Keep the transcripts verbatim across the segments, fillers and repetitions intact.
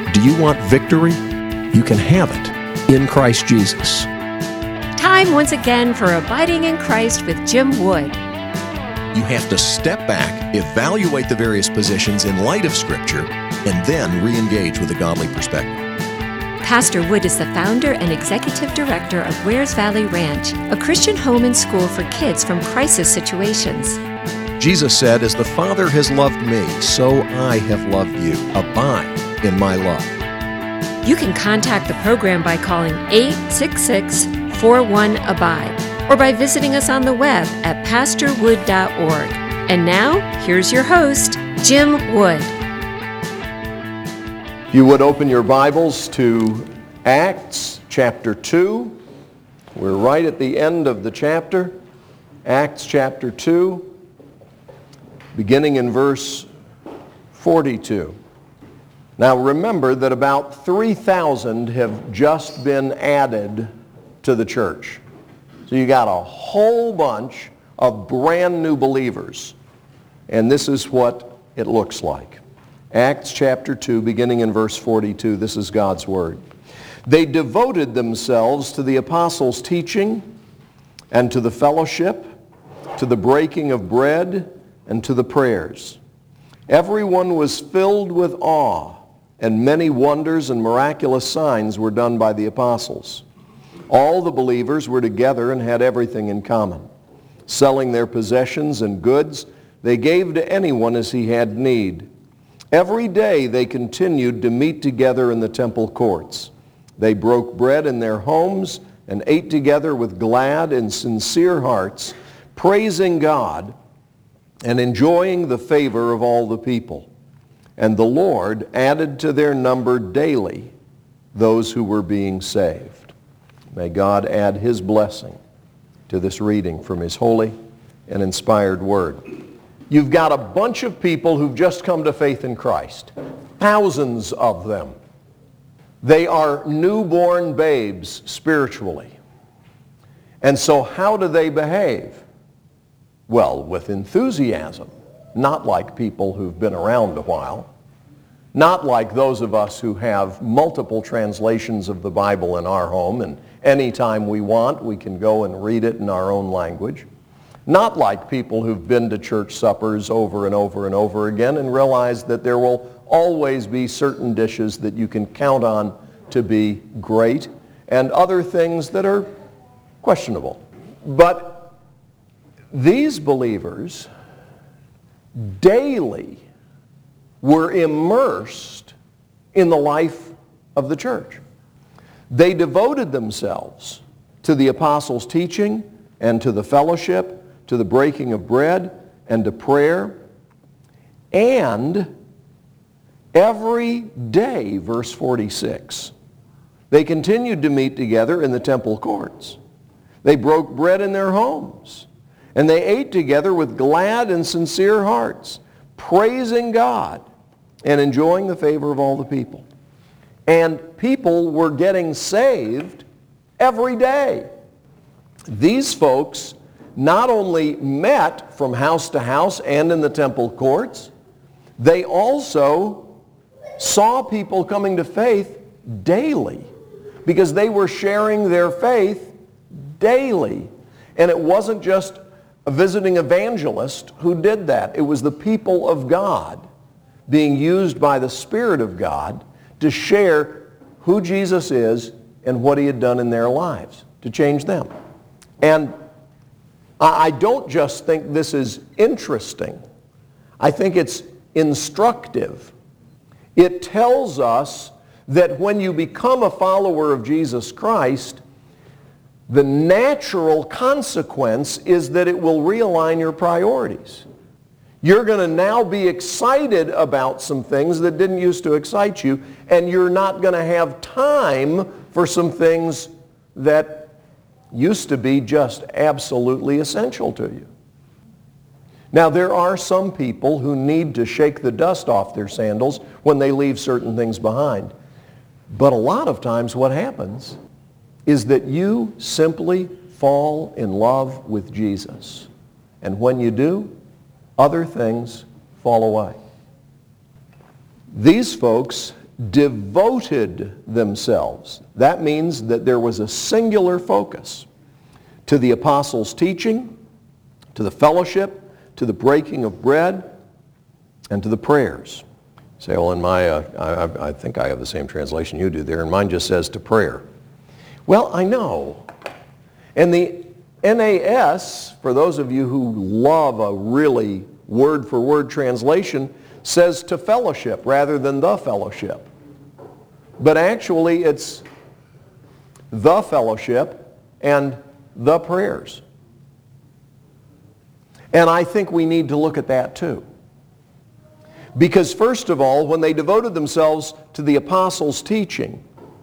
Do you want victory? You can have it in Christ Jesus. Time once again for Abiding in Christ with Jim Wood. You have to step back, evaluate the various positions in light of Scripture, and then re-engage with a godly perspective. Pastor Wood is the founder and executive director of Wares Valley Ranch, a Christian home and school for kids from crisis situations. Jesus said, "As the Father has loved me, so I have loved you. Abide in my love." You can contact the program by calling eight six six, four one, abide or by visiting us on the web at pastor wood dot org. And now, here's your host, Jim Wood. You would open your Bibles to Acts chapter two. We're right at the end of the chapter. Acts chapter two, beginning in verse forty-two. Now remember that about three thousand have just been added to the church. So you got a whole bunch of brand new believers. And this is what it looks like. Acts chapter two, beginning in verse forty-two, this is God's word. They devoted themselves to the apostles' teaching and to the fellowship, to the breaking of bread, and to the prayers. Everyone was filled with awe, and many wonders and miraculous signs were done by the apostles. All the believers were together and had everything in common. Selling their possessions and goods, they gave to anyone as he had need. Every day they continued to meet together in the temple courts. They broke bread in their homes and ate together with glad and sincere hearts, praising God and enjoying the favor of all the people. And the Lord added to their number daily those who were being saved. May God add his blessing to this reading from his holy and inspired word. You've got a bunch of people who've just come to faith in Christ. Thousands of them. They are newborn babes spiritually. And so how do they behave? Well, with enthusiasm. Not like people who've been around a while. Not like those of us who have multiple translations of the Bible in our home, and anytime we want, we can go and read it in our own language. Not like people who've been to church suppers over and over and over again and realize that there will always be certain dishes that you can count on to be great and other things that are questionable. But these believers daily were immersed in the life of the church. They devoted themselves to the apostles' teaching and to the fellowship, to the breaking of bread and to prayer. And every day, verse forty-six, they continued to meet together in the temple courts. They broke bread in their homes. And they ate together with glad and sincere hearts, praising God and enjoying the favor of all the people. And people were getting saved every day. These folks not only met from house to house and in the temple courts, they also saw people coming to faith daily because they were sharing their faith daily. And it wasn't just a visiting evangelist who did that. It was the people of God being used by the Spirit of God to share who Jesus is and what he had done in their lives to change them. And I don't just think this is interesting. I think it's instructive. It tells us that when you become a follower of Jesus Christ, the natural consequence is that it will realign your priorities. You're going to now be excited about some things that didn't used to excite you, and you're not going to have time for some things that used to be just absolutely essential to you. Now, there are some people who need to shake the dust off their sandals when they leave certain things behind. But a lot of times what happens is that you simply fall in love with Jesus. And when you do, other things fall away. These folks devoted themselves. That means that there was a singular focus to the apostles' teaching, to the fellowship, to the breaking of bread, and to the prayers. You say, well, in my, uh, I, I think I have the same translation you do there, and mine just says to prayer. Well, I know. And the N A S, for those of you who love a really word-for-word translation, says to fellowship rather than the fellowship. But actually it's the fellowship and the prayers. And I think we need to look at that too. Because first of all, when they devoted themselves to the apostles' teaching,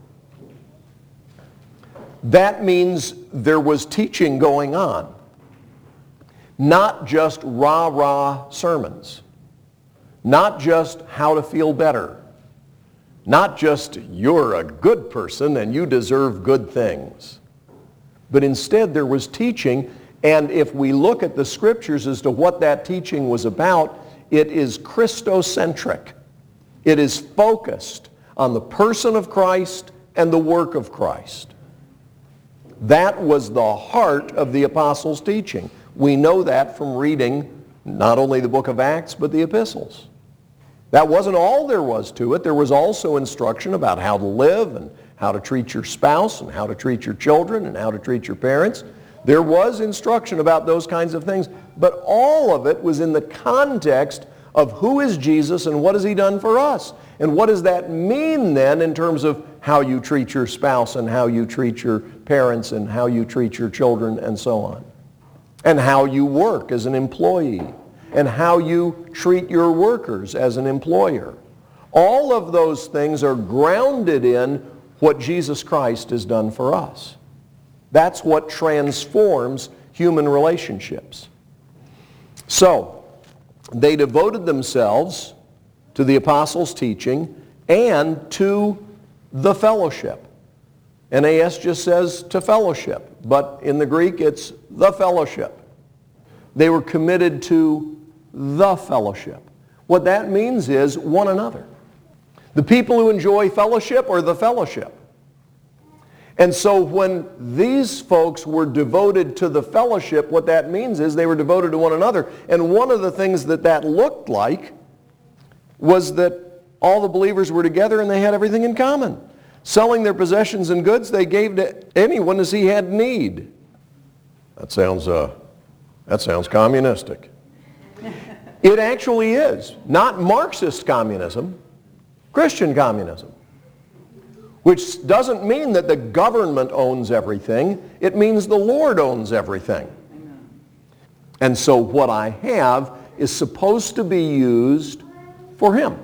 that means there was teaching going on, not just rah-rah sermons, not just how to feel better, not just you're a good person and you deserve good things. But instead there was teaching, and if we look at the scriptures as to what that teaching was about, it is Christocentric. It is focused on the person of Christ and the work of Christ. That was the heart of the apostles' teaching. We know that from reading not only the book of Acts, but the epistles. That wasn't all there was to it. There was also instruction about how to live and how to treat your spouse and how to treat your children and how to treat your parents. There was instruction about those kinds of things, but all of it was in the context of who is Jesus and what has he done for us. And what does that mean then in terms of how you treat your spouse and how you treat your parents and how you treat your children and so on. And how you work as an employee and how you treat your workers as an employer. All of those things are grounded in what Jesus Christ has done for us. That's what transforms human relationships. So, they devoted themselves to the apostles' teaching and to the fellowship. N A S just says to fellowship, but in the Greek it's the fellowship. They were committed to the fellowship. What that means is one another. The people who enjoy fellowship are the fellowship. And so when these folks were devoted to the fellowship, what that means is they were devoted to one another. And one of the things that that looked like was that all the believers were together and they had everything in common. Selling their possessions and goods they gave to anyone as he had need. That sounds, uh, that sounds communistic. It actually is. Not Marxist communism, Christian communism. Which doesn't mean that the government owns everything. It means the Lord owns everything. Amen. And so what I have is supposed to be used for Him.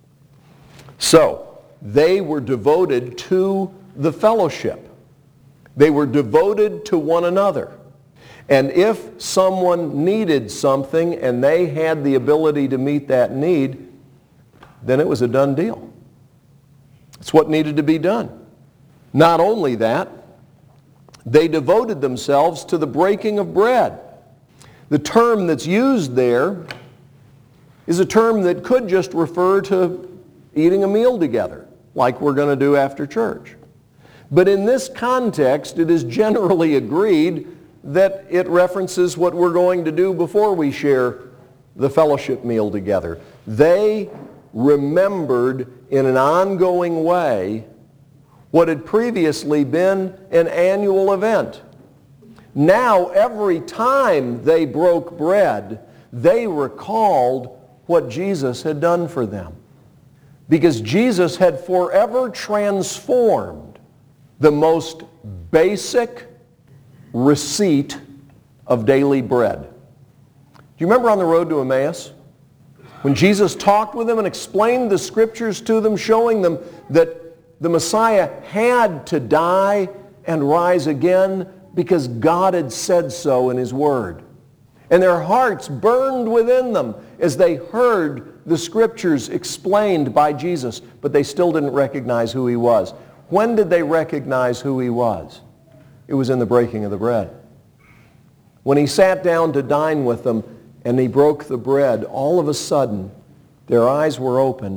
So, they were devoted to the fellowship. They were devoted to one another. And if someone needed something and they had the ability to meet that need, then it was a done deal. It's what needed to be done. Not only that, they devoted themselves to the breaking of bread. The term that's used there is a term that could just refer to eating a meal together, like we're going to do after church. But in this context, it is generally agreed that it references what we're going to do before we share the fellowship meal together. They remembered in an ongoing way what had previously been an annual event. Now, every time they broke bread, they recalled what Jesus had done for them. Because Jesus had forever transformed the most basic receipt of daily bread. Do you remember on the road to Emmaus? When Jesus talked with them and explained the scriptures to them, showing them that the Messiah had to die and rise again because God had said so in His Word. And their hearts burned within them as they heard the scriptures explained by Jesus, but they still didn't recognize who He was. When did they recognize who He was? It was in the breaking of the bread. When He sat down to dine with them and He broke the bread, all of a sudden their eyes were opened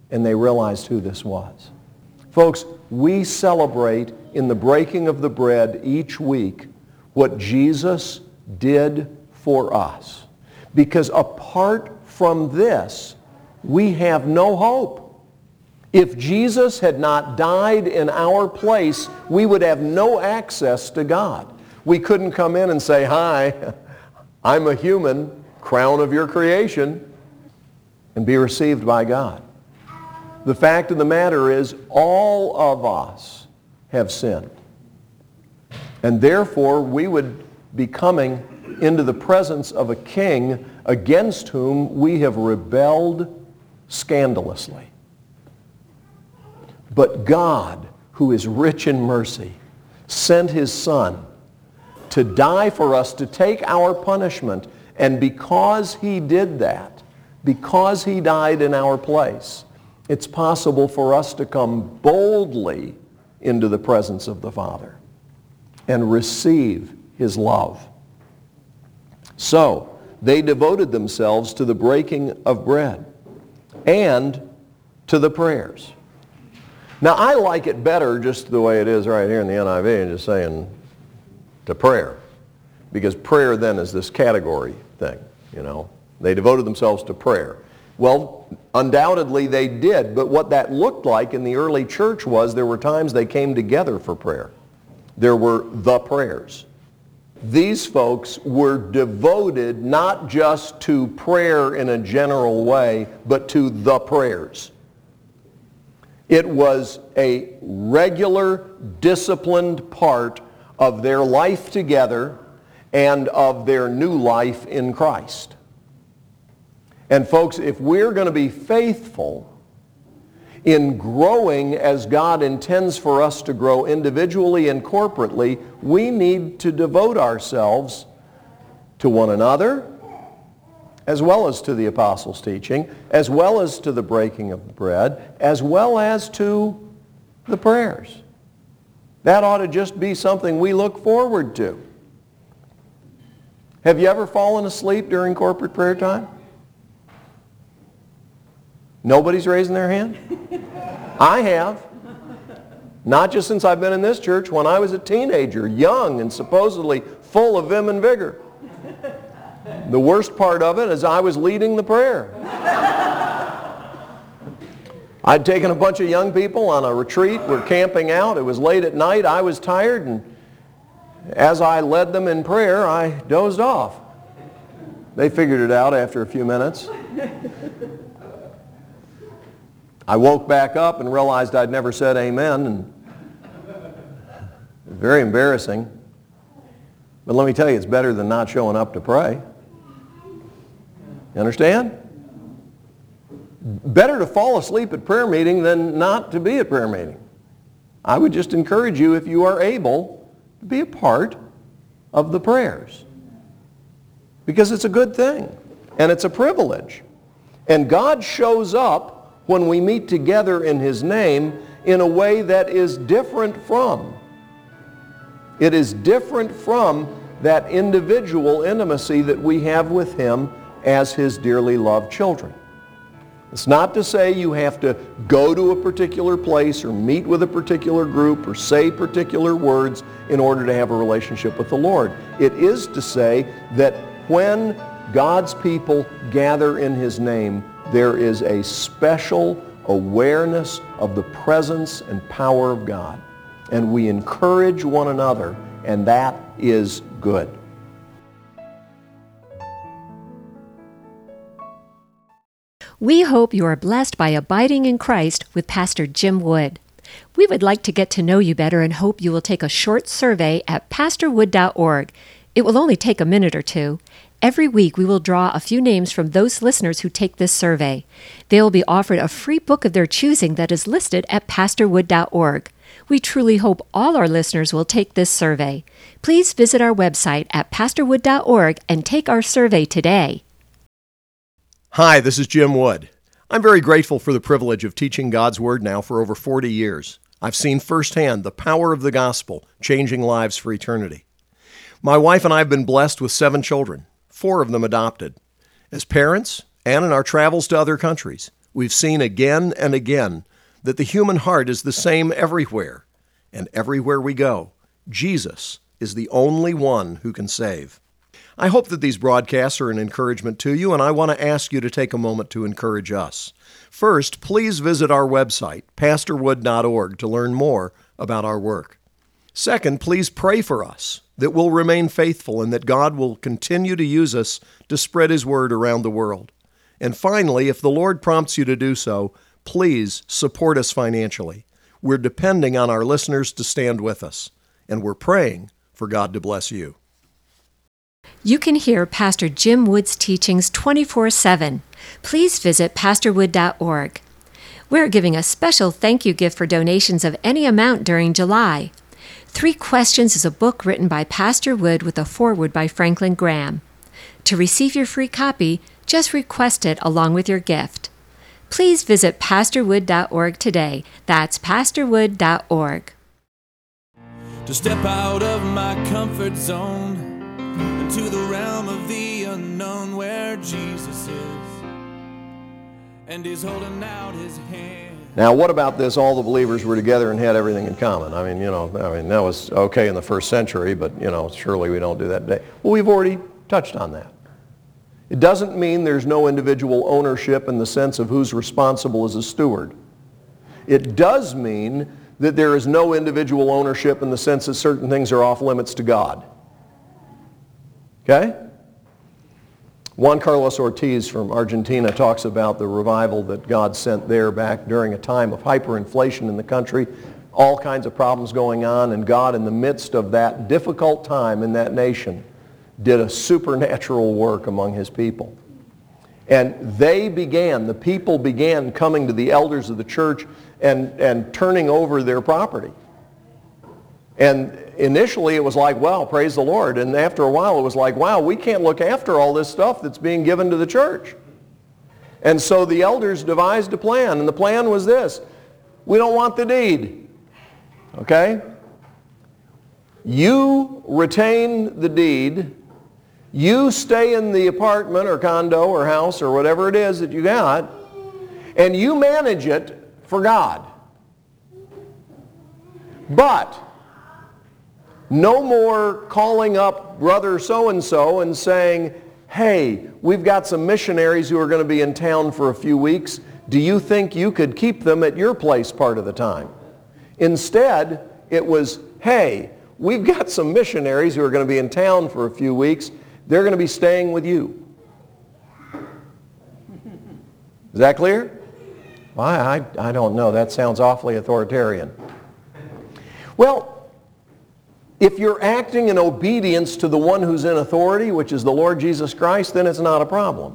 and they realized who this was. Folks, we celebrate in the breaking of the bread each week what Jesus did for us. Because apart from this, we have no hope. If Jesus had not died in our place, we would have no access to God. We couldn't come in and say, "Hi, I'm a human, crown of your creation," and be received by God. The fact of the matter is, all of us have sinned. And therefore, we would be coming into the presence of a king against whom we have rebelled scandalously. But God, who is rich in mercy, sent His Son to die for us, to take our punishment. And because He did that, because He died in our place, it's possible for us to come boldly into the presence of the Father and receive His love. So, they devoted themselves to the breaking of bread and to the prayers. Now, I like it better just the way it is right here in the N I V, and just saying to prayer. Because prayer then is this category thing, you know. They devoted themselves to prayer. Well, undoubtedly they did, but what that looked like in the early church was there were times they came together for prayer. There were the prayers. These folks were devoted not just to prayer in a general way, but to the prayers. It was a regular, disciplined part of their life together and of their new life in Christ. And folks, if we're going to be faithful in growing as God intends for us to grow individually and corporately, we need to devote ourselves to one another, as well as to the apostles' teaching, as well as to the breaking of bread, as well as to the prayers. That ought to just be something we look forward to. Have you ever fallen asleep during corporate prayer time? Nobody's raising their hand? I have. Not just since I've been in this church, when I was a teenager, young and supposedly full of vim and vigor. The worst part of it is I was leading the prayer. I'd taken a bunch of young people on a retreat. We're camping out. It was late at night. I was tired, and as I led them in prayer, I dozed off. They figured it out after a few minutes. I woke back up and realized I'd never said amen, and very embarrassing. But let me tell you, it's better than not showing up to pray. You understand? Better to fall asleep at prayer meeting than not to be at prayer meeting. I would just encourage you, if you are able, to be a part of the prayers. Because it's a good thing, and it's a privilege. And God shows up when we meet together in His name in a way that is different from. It is different from that individual intimacy that we have with Him as His dearly loved children. It's not to say you have to go to a particular place or meet with a particular group or say particular words in order to have a relationship with the Lord. It is to say that when God's people gather in His name, there is a special awareness of the presence and power of God. And we encourage one another, and that is good. We hope you are blessed by abiding in Christ with Pastor Jim Wood. We would like to get to know you better and hope you will take a short survey at pastor wood dot org. It will only take a minute or two. Every week we will draw a few names from those listeners who take this survey. They will be offered a free book of their choosing that is listed at pastor wood dot org. We truly hope all our listeners will take this survey. Please visit our website at pastor wood dot org and take our survey today. Hi, this is Jim Wood. I'm very grateful for the privilege of teaching God's Word now for over forty years. I've seen firsthand the power of the gospel changing lives for eternity. My wife and I have been blessed with seven children, four of them adopted. As parents, and in our travels to other countries, We've seen again and again that the human heart is the same everywhere, and everywhere we go, Jesus is the only one who can save. I hope that these broadcasts are an encouragement to you, and I want to ask you to take a moment to encourage us. First, please visit our website, pastor wood dot org, to learn more about our work. Second, please pray for us that we'll remain faithful and that God will continue to use us to spread His word around the world. And finally, if the Lord prompts you to do so, please support us financially. We're depending on our listeners to stand with us, and we're praying for God to bless you. You can hear Pastor Jim Wood's teachings twenty-four seven. Please visit pastor wood dot org. We're giving a special thank you gift for donations of any amount during July. Three Questions is a book written by Pastor Wood with a foreword by Franklin Graham. To receive your free copy, just request it along with your gift. Please visit pastor wood dot org today. That's pastor wood dot org. To step out of my comfort zone into the realm of the unknown where Jesus is and He's holding out His hand. Now, what about this? All the believers were together and had everything in common. I mean, you know, I mean, that was okay in the first century, but, you know, surely we don't do that today. Well, we've already touched on that. It doesn't mean there's no individual ownership in the sense of who's responsible as a steward. It does mean that there is no individual ownership in the sense that certain things are off limits to God. Okay? Juan Carlos Ortiz from Argentina talks about the revival that God sent there back during a time of hyperinflation in the country, all kinds of problems going on, and God, in the midst of that difficult time in that nation, did a supernatural work among His people. And they began, the people began coming to the elders of the church and, and turning over their property. And initially it was like, wow, praise the Lord. And after a while it was like, wow, we can't look after all this stuff that's being given to the church. And so the elders devised a plan, and the plan was this: we don't want the deed. Okay? You retain the deed. You stay in the apartment or condo or house or whatever it is that you got, and you manage it for God. But no more calling up brother so-and-so and saying, hey, we've got some missionaries who are going to be in town for a few weeks. Do you think you could keep them at your place part of the time? Instead, it was, hey, we've got some missionaries who are going to be in town for a few weeks. They're going to be staying with you. Is that clear? Well, I, I don't know. That sounds awfully authoritarian. Well, if you're acting in obedience to the one who's in authority, which is the Lord Jesus Christ, then it's not a problem.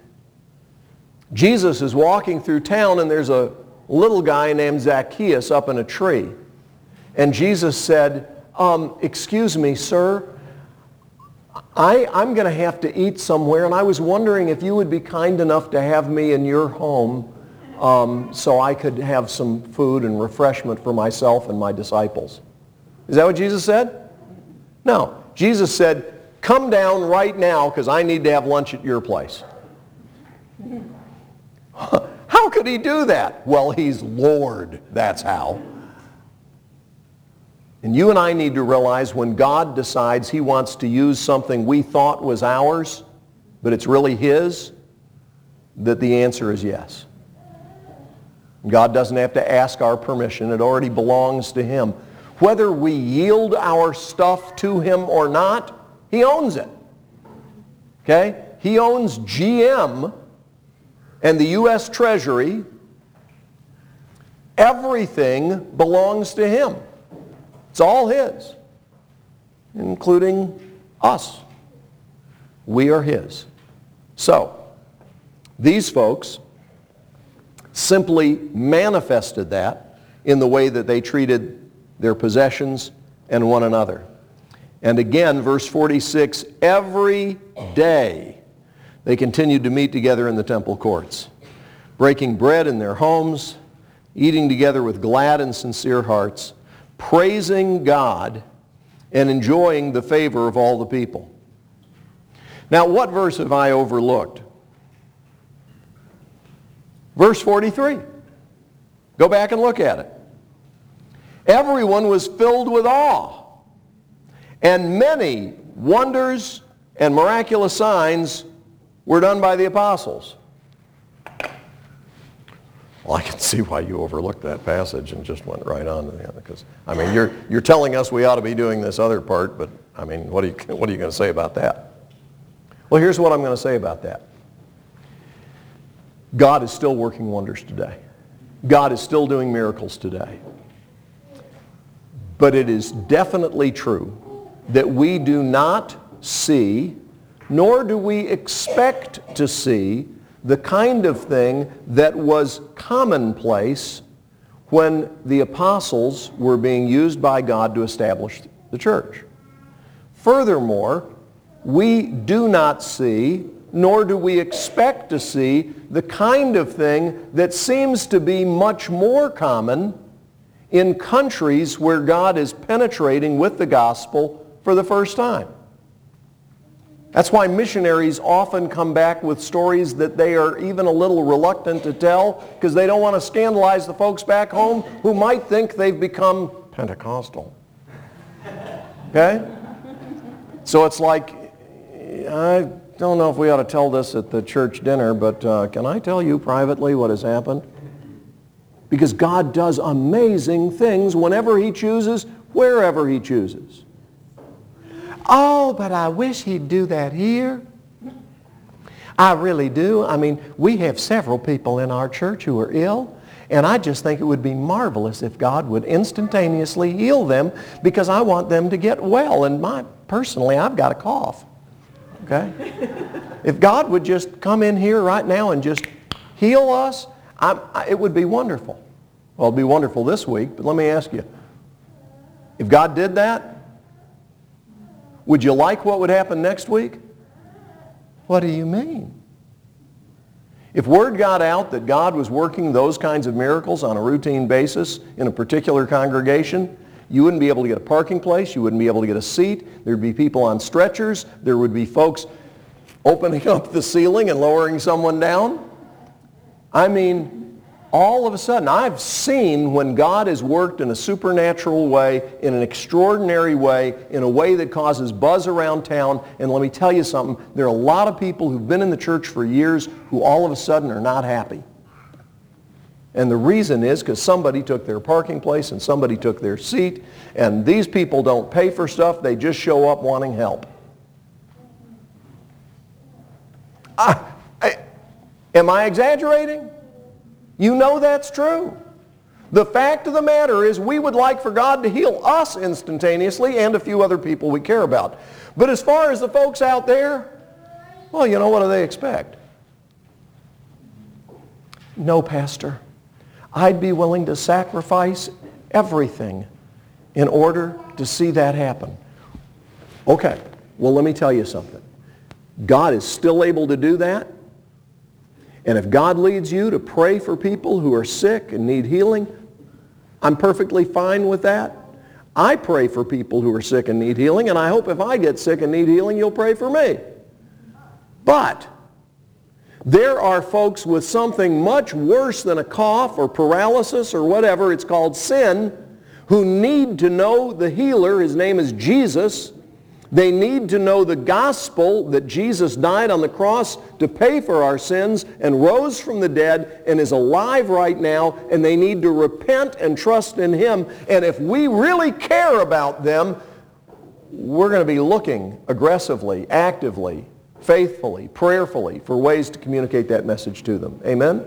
Jesus is walking through town, and there's a little guy named Zacchaeus up in a tree. And Jesus said, um, excuse me, sir, I, I'm going to have to eat somewhere, and I was wondering if you would be kind enough to have me in your home um, so I could have some food and refreshment for myself and my disciples. Is that what Jesus said? No. Jesus said, come down right now because I need to have lunch at your place. How could He do that? Well, He's Lord. That's how. And you and I need to realize when God decides He wants to use something we thought was ours, but it's really His, that the answer is yes. God doesn't have to ask our permission. It already belongs to Him. Whether we yield our stuff to Him or not, He owns it. Okay? He owns G M and the U S Treasury. Everything belongs to Him. It's all His, including us. We are His. So, these folks simply manifested that in the way that they treated their possessions and one another. And again, verse forty-six, every day they continued to meet together in the temple courts, breaking bread in their homes, eating together with glad and sincere hearts, praising God and enjoying the favor of all the people. Now, what verse have I overlooked? Verse forty-three. Go back and look at it. Everyone was filled with awe, and many wonders and miraculous signs were done by the apostles. Well, I can see why you overlooked that passage and just went right on to the other. Because I mean, you're you're telling us we ought to be doing this other part, but I mean, what are you what are you going to say about that? Well, here's what I'm going to say about that. God is still working wonders today. God is still doing miracles today. But it is definitely true that we do not see, nor do we expect to see, the kind of thing that was commonplace when the apostles were being used by God to establish the church. Furthermore, we do not see, nor do we expect to see, the kind of thing that seems to be much more common in countries where God is penetrating with the gospel for the first time. That's why missionaries often come back with stories that they are even a little reluctant to tell, because they don't want to scandalize the folks back home who might think they've become Pentecostal. Okay? So it's like, I don't know if we ought to tell this at the church dinner, but uh, can I tell you privately what has happened? Because God does amazing things whenever He chooses, wherever He chooses. Oh, but I wish He'd do that here. I really do. I mean, we have several people in our church who are ill, and I just think it would be marvelous if God would instantaneously heal them, because I want them to get well. And my, personally, I've got a cough. Okay? If God would just come in here right now and just heal us, I'm, I, it would be wonderful. Well, it'd be wonderful this week, but let me ask you, if God did that, would you like what would happen next week? What do you mean? If word got out that God was working those kinds of miracles on a routine basis in a particular congregation, you wouldn't be able to get a parking place, you wouldn't be able to get a seat, there'd be people on stretchers, there would be folks opening up the ceiling and lowering someone down. I mean, all of a sudden, I've seen when God has worked in a supernatural way, in an extraordinary way, in a way that causes buzz around town. And let me tell you something, there are a lot of people who've been in the church for years who all of a sudden are not happy. And the reason is because somebody took their parking place and somebody took their seat, and these people don't pay for stuff, they just show up wanting help. I, I, am I exaggerating? You know that's true. The fact of the matter is we would like for God to heal us instantaneously and a few other people we care about. But as far as the folks out there, well, you know, what do they expect? No, Pastor. I'd be willing to sacrifice everything in order to see that happen. Okay, well, let me tell you something. God is still able to do that. And if God leads you to pray for people who are sick and need healing, I'm perfectly fine with that. I pray for people who are sick and need healing, and I hope if I get sick and need healing, you'll pray for me. But there are folks with something much worse than a cough or paralysis or whatever, it's called sin, who need to know the healer. His name is Jesus. They need to know the gospel that Jesus died on the cross to pay for our sins and rose from the dead and is alive right now, and they need to repent and trust in Him. And if we really care about them, we're going to be looking aggressively, actively, faithfully, prayerfully for ways to communicate that message to them. Amen?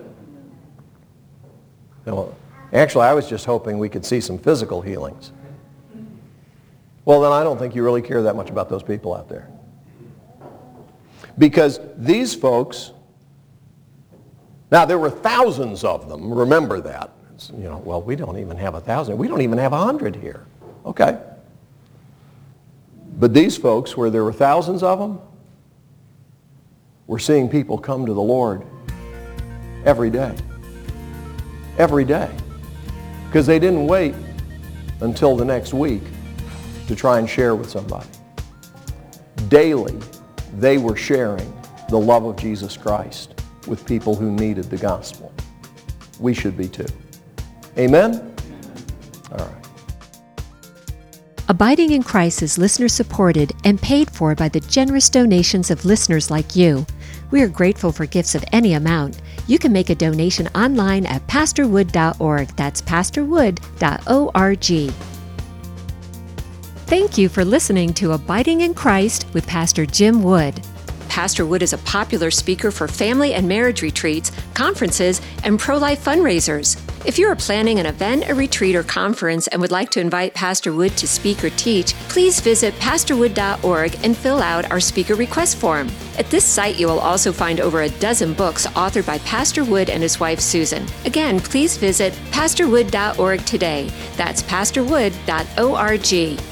Now, actually, I was just hoping we could see some physical healings. Well, then I don't think you really care that much about those people out there. Because these folks, now there were thousands of them, remember that. It's, you know, well, we don't even have a thousand. We don't even have a hundred here. Okay. But these folks, where there were thousands of them, we're seeing people come to the Lord every day. Every day. Because they didn't wait until the next week to try and share with somebody. Daily, they were sharing the love of Jesus Christ with people who needed the gospel. we should be too. Amen? All right. Abiding in Christ is listener-supported and paid for by the generous donations of listeners like you. We are grateful for gifts of any amount. You can make a donation online at pastor wood dot org. That's pastor wood dot org. Thank you for listening to Abiding in Christ with Pastor Jim Wood. Pastor Wood is a popular speaker for family and marriage retreats, conferences, and pro-life fundraisers. If you are planning an event, a retreat, or conference and would like to invite Pastor Wood to speak or teach, please visit pastor wood dot org and fill out our speaker request form. At this site, you will also find over a dozen books authored by Pastor Wood and his wife, Susan. Again, please visit pastor wood dot org today. That's pastor wood dot org.